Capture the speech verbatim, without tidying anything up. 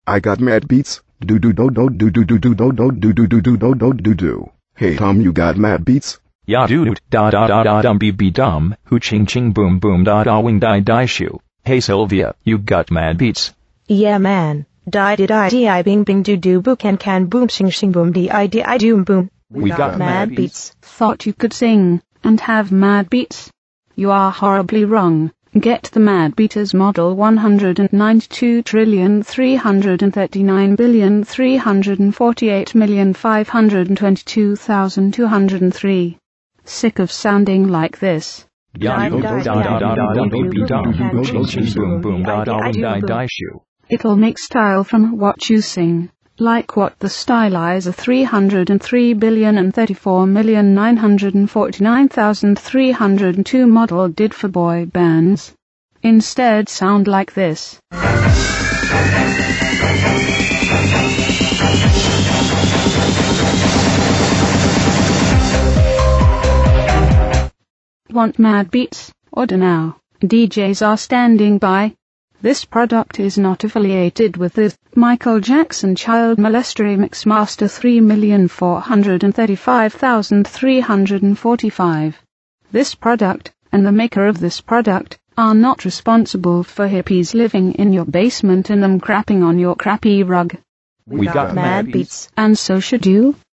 I got mad beats. Do do do do do do do do do do do do do do do do do do. Hey Tom, you got mad beats? Ya dude, da da da da dum be be dum, hoo ching ching boom boom da da wing die die shoo. Hey Sylvia, you got mad beats? Yeah man, die did I di bing bing do do boo can can boom shing shing boom di I di I doom boom. We got mad beats. Thought you could sing and have mad beats? You are horribly wrong. Get the Mad Beaters model one hundred ninety-two trillion three hundred thirty-nine billion three hundred forty-eight million five hundred twenty-two thousand two hundred three. Sick of sounding like this? Ya dude, da da da da dum be be dum, hoo ching ching boom boom da da wing die die shoo. It'll make style from what you sing. Like what the stylizer three hundred three billion thirty-four million nine hundred forty-nine thousand three hundred two model did for boy bands. Instead sound like this. Want mad beats? Order now. D Js are standing by. This product is not affiliated with the Michael Jackson Child Molester Mixmaster three million four hundred thirty-five thousand three hundred forty-five. This product, and the maker of this product, are not responsible for hippies living in your basement and them crapping on your crappy rug. We got Mad beats. And so should you.